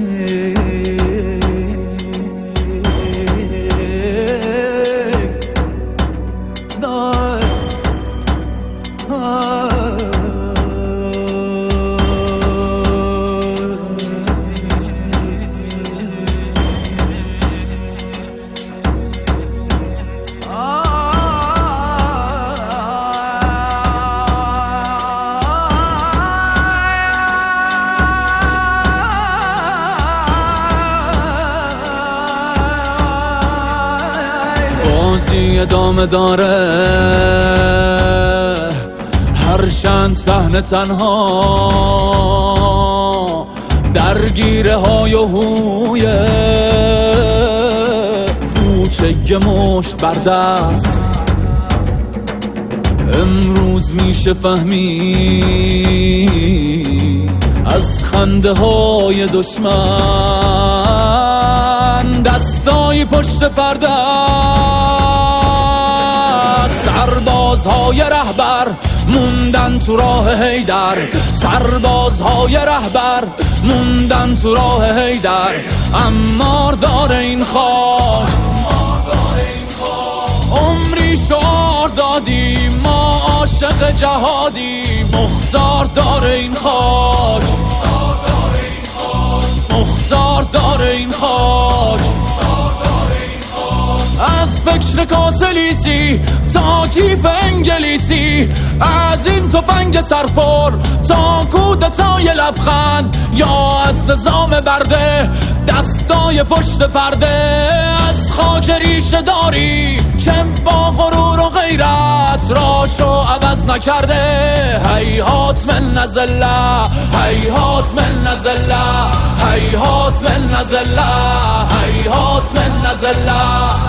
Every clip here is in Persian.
بازی ادامه داره، هر چند صحنه تنها درگیره های و هویه، پوچه یه مشت بر دست. امروز میشه فهمید از خنده های دشمن دستای پشت پرده، سربازهای رهبر موندن تو راه حیدر، سربازهای رهبر موندن تو راه حیدر. عمار داره این خاک، عمری شعار دادیم ما عاشق جهادیم. مختار داره این خاک، مختار داره این خاک. از فکر کاسلیسی تا کیف انگلیسی، از این تفنگ سرپر تا کودتای لبخند، یا از نظام برده دستای پشت پرده. از خاک ریشه داری که با غرور و غیرت راشو عوض نکرده. هیهات من نزله، هیهات من نزله، هیهات من نزله، هیهات من نزله.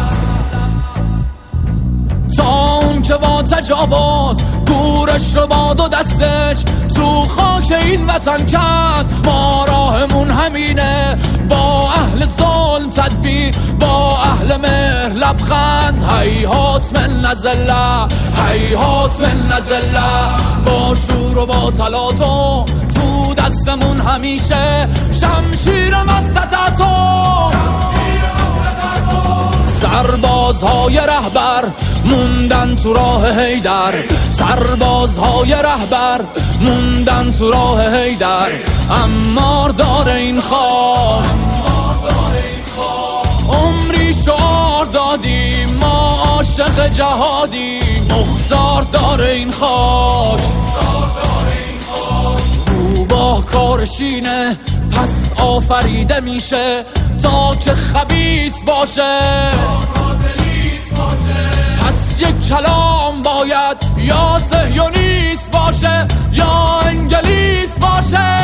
تا اون که با تجاوز گورش رو با دو دستش تو خاک این وطن کند، ما راهمون همینه، با اهل ظلم تدبیر، با اهل مهر لبخند. هیهات من نزله، هیهات من نزله. با شور و با تلاطم تو دستمون همیشه شمشیر مستطعتم. سربازهای رهبر موندن تو راه حیدر، سربازهای رهبر موندن تو راه حیدر. عمار داره این خاک، عمری شعار دادیم ما عاشق جهادیم. مختار داره این خاک، روباه کارشینه پس آفریده میشه تا که خبیث باشه. پس یک کلام باید یا صهیونیست باشه یا انگلیس باشه.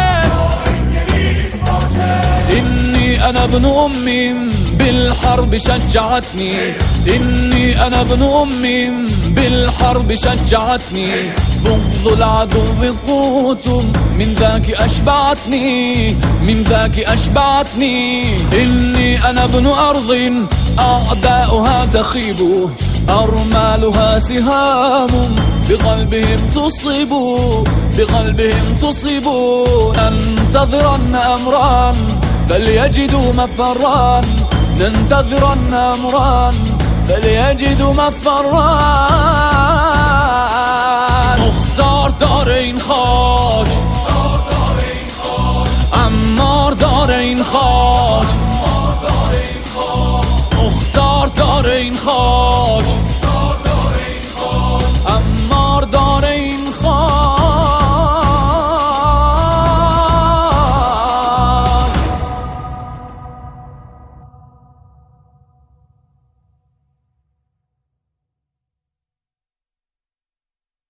إني أنا ابن أم بالحرب شجعتني، إني أنا ابن أم بالحرب شجعتني. بغض العدو قوت من ذاك أشبعتني، من ذاك أشبعتني. إني أنا ابن أرض أعداؤها تخيب، أرمالها سهام بقلبهم تصيب، بقلبهم تصيب. ننتظرن أمرا فليجدوا مفرا، ننتظرن أمرا فليجدوا مفرا. مختار داره این خاک، عمار داره این خاک، مختار داره این خاک.